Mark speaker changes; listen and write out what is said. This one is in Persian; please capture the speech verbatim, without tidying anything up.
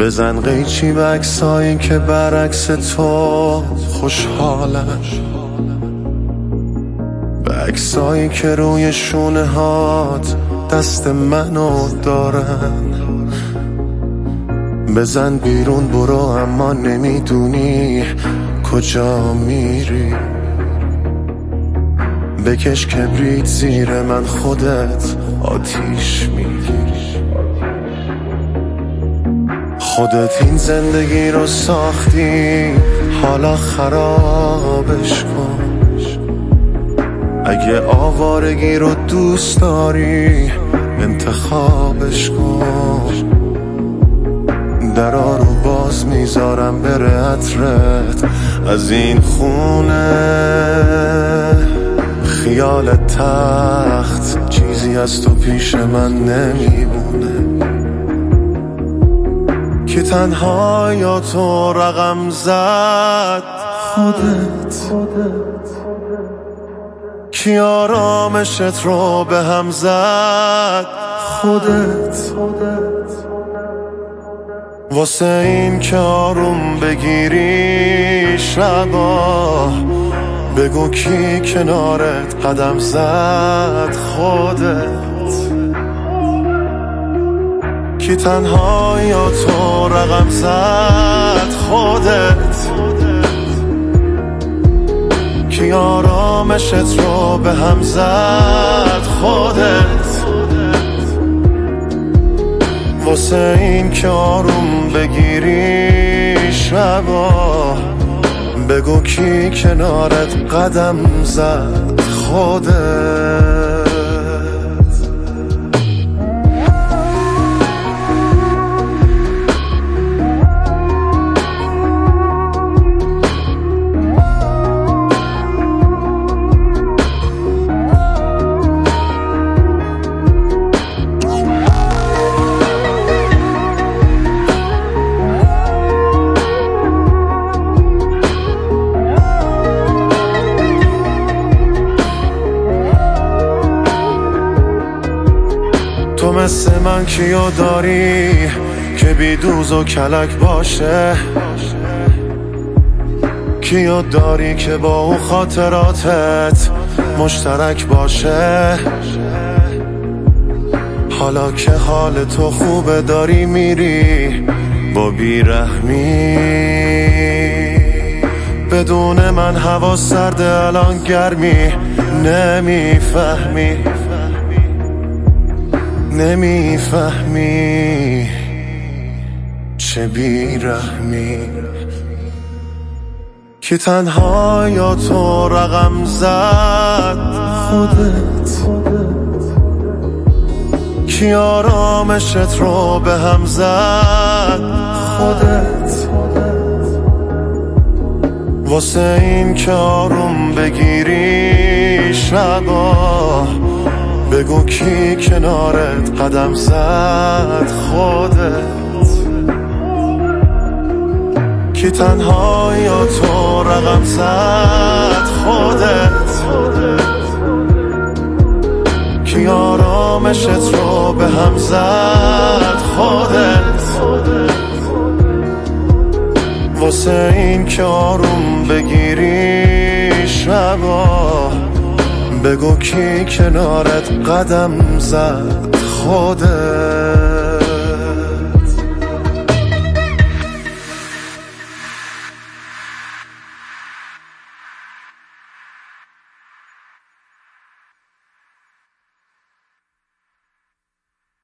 Speaker 1: بزن قیچی به عکسایی که برعکس تو خوشحالن، به عکسایی که روی شونه هات دست منو دارن. بزن بیرون برو اما نمیدونی کجا میری، بکش کبریت زیر من خودت آتیش میگیری. خودت این زندگی رو ساختی حالا خرابش کن. اگه آوارگی رو دوست داری انتخابش کن. درا رو باز میذارم بره عطرت از این خونه. خیال تخت چیزی از تو پیش من نمیمونه که تنها یا تو رقم زد خودت. کی آرامشت رو به هم زد خودت. واسه این که آروم بگیری شبا بگو کی کنارت قدم زد خودت. کی تنها یا تو رقم زد خودت. کی آرامشت رو به هم زد خودت. واسه این که آروم بگیری شبا بگو کی کنارت قدم زد خودت. تو مثل من کیو داری که بی دوز و کلک باشه؟ کیو داری که با او خاطراتت مشترک باشه؟ حالا که حال تو خوبه داری میری با بیرحمی. بدون من هوا سرده الان گرمی نمیفهمی. نمیفهمی چه بیرحمی. که تنها یا تو رقم زد خودت. کی آرامشت رو به هم زد خودت. واسه این که آروم بگیری شبا بگو کی کنارت قدم زد خودت. کی تنها یا تو رقم زد خودت. کی آرامشت رو به هم زد خودت. واسه این که آروم بگیری شبا بگو کی کنارت قدم زد خودت.